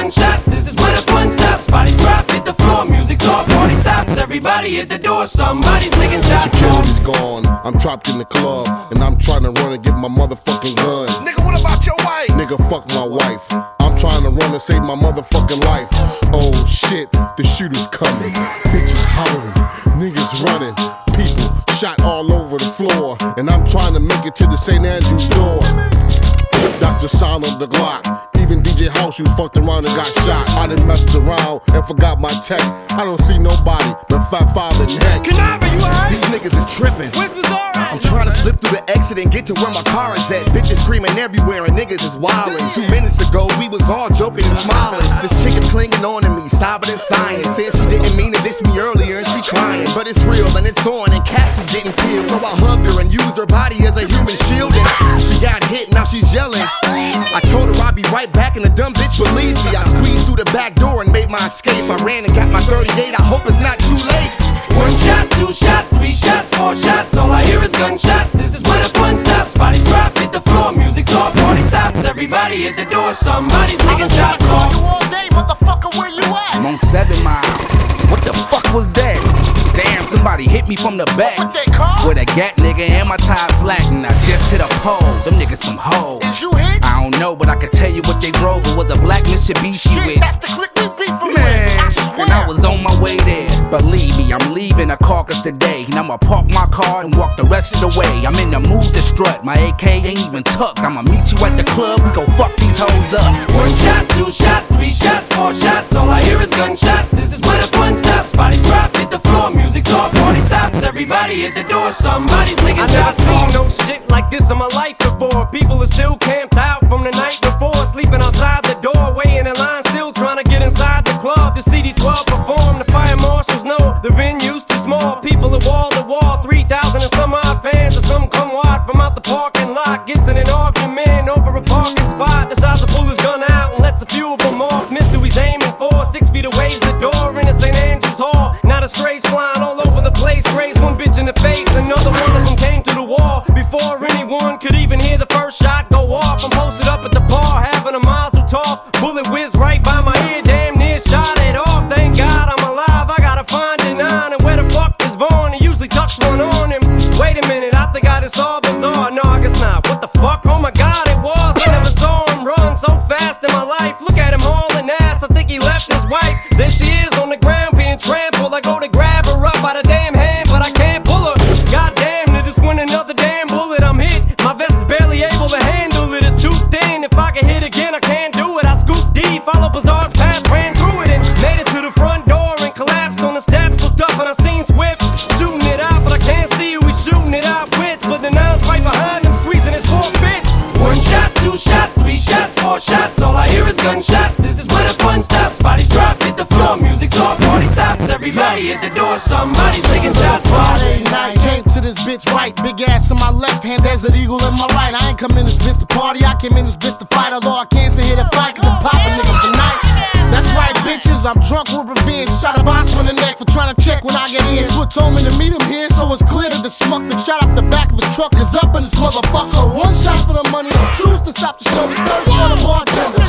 gunshots. This is where the fun stops. Bodies drop, hit the floor. Music's off, party stops. Everybody at the door. Somebody's licking shots. Security's gone. I'm trapped in the club, and I'm trying to run and get my motherfucking gun. Nigga, what about your wife? Nigga, fuck my wife. I'm trying to run and save my motherfucking life. Oh shit, the shooter's coming. Bitches hollering, niggas running, people shot all over the floor, and I'm trying to make it to the St. Andrews door. That's the sound of the Glock. Even DJ House, who fucked around and got shot. I done messed around and forgot my tech. I don't see nobody but Fat Five and Hex. Canaver, you alright? These niggas is tripping. Where's Bizarre? I'm trying to slip through the exit and get to where my car is at. Bitches screaming everywhere and niggas is wildin'. 2 minutes ago, we was all joking and smiling. This chick is clinging on to me, sobbing and sighing. Said she didn't mean to diss me earlier and she crying. But it's real and it's on and cats is getting killed. So I hugged her and used her body as a human shield. And she got hit, now she's yelling. I told her I'd be right back and the dumb bitch believed me. I squeezed through the back door and made my escape. I ran and got my 38, I hope it's not too late. 1 shot, 2 shot, 3 shots, 4 shots. All I hear is gunshots. This is where the fun stops. Bodies drop, hit the floor. Music's off, party stops. Everybody at the door. Somebody's licking shots off. You all day, motherfucker, where you at? I'm on 7 Mile. What the fuck was that? Damn, somebody hit me from the back What they call? with a gat, nigga, and my tire flat, and I just hit a pole. Them niggas some hoes. Is you hit? I don't know, but I can tell you what they drove. It was a black Mitsubishi Shit, with. that's the click we beat from Man, I swear. and I was on my way there. Believe me, I'm leaving a carcass today, and I'ma park my car and walk the rest of the way. I'm in the mood to strut. My AK ain't even tucked. I'ma meet you at the club. We gon' fuck these hoes up. 1 shot, 2 shot, 3 shots, 4 shots. All I hear is gunshots. This is where the fun stops. Bodies drop, hit the floor. Music's off, party stops. Everybody at the door. Somebody's licking shots I off. never seen no shit like this in my life before. People are still camped out from the night before, sleeping outside the door, waiting in line, still trying to get inside the club. The CD12 perform. The fire marshals know the venue's too small. People are wall to wall, 3,000 and some odd fans, and some come wide from out the parking lot. Gets in an argument over a parking spot. Decides to pull his gun out and lets a few of them off. Missed who he's aiming for. 6 feet away's the door in the St. Andrews Hall. Now the strays flying all over the place. Raised one bitch in the face, another one of them came through the wall. Before anyone could even hear the first shot go off, I'm posted up at the bar, having a mazel tov. Bullet whizzed right by my ear, damn near shot it off. Thank God I'm alive, I gotta find a 9. And where the fuck is Vaughn? He usually tucks one on him. Wait a minute, I think I just saw Bizarre. No, I guess not. What the fuck? Oh my God, it was. I never saw him run so fast in my life. Look at him hauling ass, I think he left his wife. There she is on the ground being trampled. I go to grab her up by the damn hand, but I can't pull her. God damn, there just went another damn bullet. I'm hit, my vest is barely able to handle it. It's too thin, if I can hit again I can't do it. I scooped D, followed Bizarre's path, ran through it and made it to the front door and collapsed on the steps. Looked up and I seen Swift shooting it out, but I can't see who he's shooting it out with. But the nine's right behind him, squeezing his 4-bit. 1 shot, 2 shot, 3 shots, 4 shots. All I hear is gunshots. This is where the fun stops. Bodies drop, hit the floor. Music's off, party stops. Everybody at the door. Somebody's licking shots off. Friday night, came to this bitch right. Big ass in my left hand, Desert Eagle in my right. I ain't come in this bitch to party, I came in this bitch to fight. Although I can't sit here to fight, cause I'm popping niggas tonight. That's right, bitches, I'm drunk with revenge. Shot a box on the neck for trying to check when I get in. Swit told me to meet him here, so it's clear that the smuck that shot up the back of his truck is up in this motherfucker. So 1 shot for the money, 2's to stop the show, the 3rd for the bartender.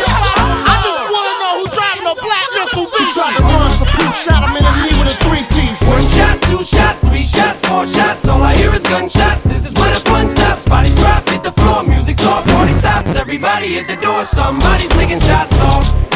I just wanna know who's driving a black missile. He tried to run, so Pooh shot him in the knee with a 3-piece. 1 shot, 2 shot, 3 shots, 4 shots. All I hear is gunshots. This is where the fun stops. Bodies drop, hit the floor. Music's off, party stops. Everybody at the door. Somebody's licking shots off.